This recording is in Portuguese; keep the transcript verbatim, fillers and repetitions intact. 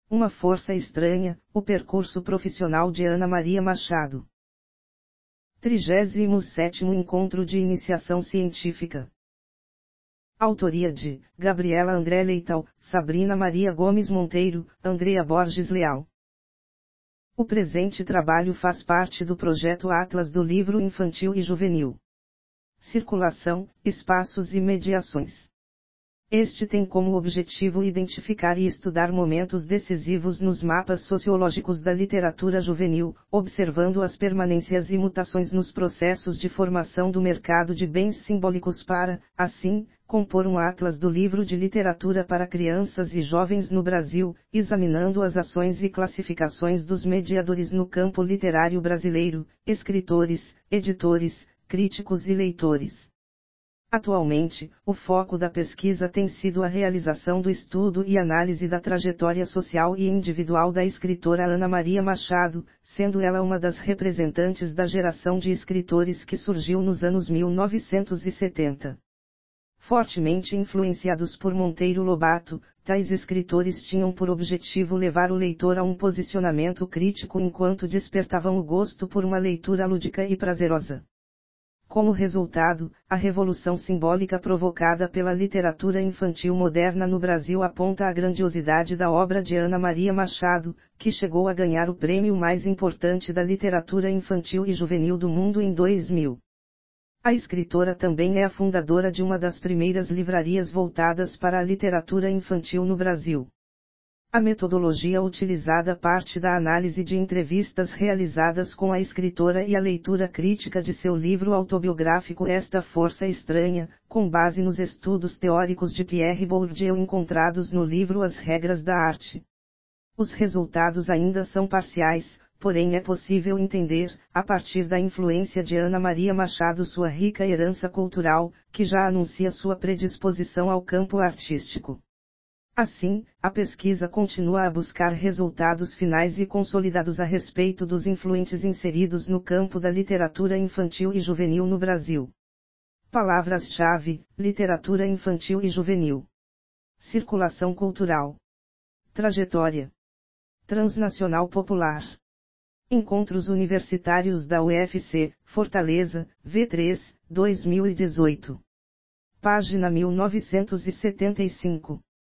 Uma força estranha, o percurso profissional de Ana Maria Machado. trigésimo sétimo Encontro de Iniciação Científica. Autoria de Gabriela André Leitão, Sabrina Maria Gomes Monteiro, Andrea Borges Leal. O presente trabalho faz parte do projeto Atlas do Livro Infantil e Juvenil. Circulação, espaços e mediações. Este tem como objetivo identificar e estudar momentos decisivos nos mapas sociológicos da literatura juvenil, observando as permanências e mutações nos processos de formação do mercado de bens simbólicos para, assim, compor um atlas do livro de literatura para crianças e jovens no Brasil, examinando as ações e classificações dos mediadores no campo literário brasileiro, escritores, editores, críticos e leitores. Atualmente, o foco da pesquisa tem sido a realização do estudo e análise da trajetória social e individual da escritora Ana Maria Machado, sendo ela uma das representantes da geração de escritores que surgiu nos anos mil novecentos e setenta. Fortemente influenciados por Monteiro Lobato, tais escritores tinham por objetivo levar o leitor a um posicionamento crítico enquanto despertavam o gosto por uma leitura lúdica e prazerosa. Como resultado, a revolução simbólica provocada pela literatura infantil moderna no Brasil aponta a grandiosidade da obra de Ana Maria Machado, que chegou a ganhar o prêmio mais importante da literatura infantil e juvenil do mundo em dois mil. A escritora também é a fundadora de uma das primeiras livrarias voltadas para a literatura infantil no Brasil. A metodologia utilizada parte da análise de entrevistas realizadas com a escritora e a leitura crítica de seu livro autobiográfico Esta Força Estranha, com base nos estudos teóricos de Pierre Bourdieu encontrados no livro As Regras da Arte. Os resultados ainda são parciais, porém é possível entender, a partir da influência de Ana Maria Machado, sua rica herança cultural, que já anuncia sua predisposição ao campo artístico. Assim, a pesquisa continua a buscar resultados finais e consolidados a respeito dos influentes inseridos no campo da literatura infantil e juvenil no Brasil. Palavras-chave: literatura infantil e juvenil. Circulação cultural. Trajetória. Transnacional popular. Encontros Universitários da U F C, Fortaleza, V três, dois mil e dezoito. Página mil novecentos e setenta e cinco.